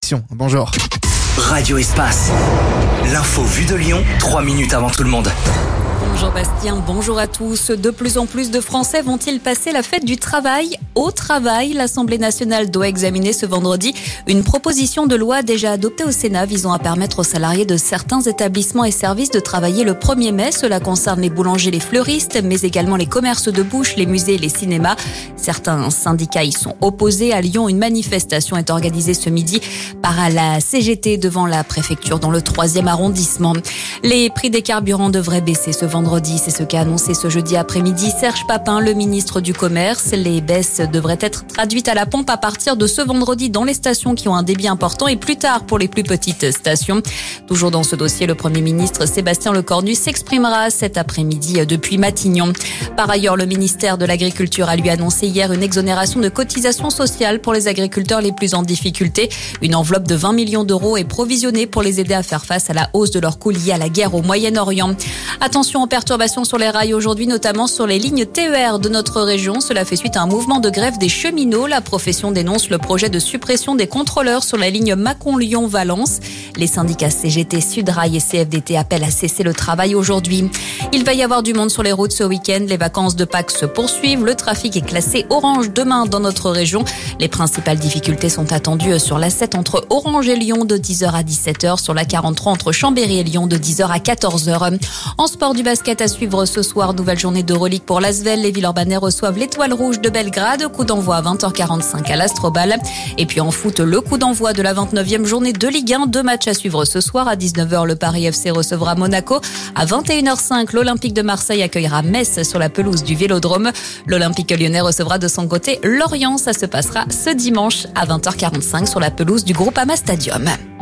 Bonjour. Radio Espace. L'info vue de Lyon, 3 minutes avant tout le monde. Bonjour Bastien, bonjour à tous. De plus en plus de Français vont-ils passer la fête du travail au travail? L'Assemblée nationale doit examiner ce vendredi une proposition de loi déjà adoptée au Sénat visant à permettre aux salariés de certains établissements et services de travailler le 1er mai. Cela concerne les boulangers, les fleuristes, mais également les commerces de bouche, les musées et les cinémas. Certains syndicats y sont opposés. À Lyon, une manifestation est organisée ce midi par la CGT devant la préfecture dans le 3e arrondissement. Les prix des carburants devraient baisser ce vendredi. C'est ce qu'a annoncé ce jeudi après-midi Serge Papin, le ministre du Commerce. Les baisses devraient être traduites à la pompe à partir de ce vendredi dans les stations qui ont un débit important et plus tard pour les plus petites stations. Toujours dans ce dossier, le Premier ministre Sébastien Lecornu s'exprimera cet après-midi depuis Matignon. Par ailleurs, le ministère de l'Agriculture a lui annoncé hier une exonération de cotisations sociales pour les agriculteurs les plus en difficulté. Une enveloppe de 20 millions d'euros est provisionnée pour les aider à faire face à la hausse de leurs coûts liés à la guerre au Moyen-Orient. Attention aux perturbations sur les rails aujourd'hui, notamment sur les lignes TER de notre région. Cela fait suite à un mouvement de grève des cheminots. La profession dénonce le projet de suppression des contrôleurs sur la ligne Mâcon-Lyon-Valence. Les syndicats CGT, Sudrail et CFDT appellent à cesser le travail aujourd'hui. Il va y avoir du monde sur les routes ce week-end. Les vacances de Pâques se poursuivent. Le trafic est classé orange demain dans notre région. Les principales difficultés sont attendues sur l'A7 entre Orange et Lyon de 10h à 17h, sur la 43 entre Chambéry et Lyon de 10h à 14h. En sport du basket à suivre ce soir, nouvelle journée d'Euroleague pour l'Asvel. Les Villeurbanais reçoivent l'Étoile Rouge de Belgrade. Coup d'envoi à 20h45 à l'Astrobal. Et puis en foot, le coup d'envoi de la 29e journée de Ligue 1. 2 matchs à suivre ce soir. À 19h, le Paris FC recevra Monaco. À 21h05, l'Olympique de Marseille accueillera Metz sur la pelouse du Vélodrome. L'Olympique lyonnais recevra de son côté Lorient. Ça se passera ce dimanche à 20h45 sur la pelouse du Groupama Stadium.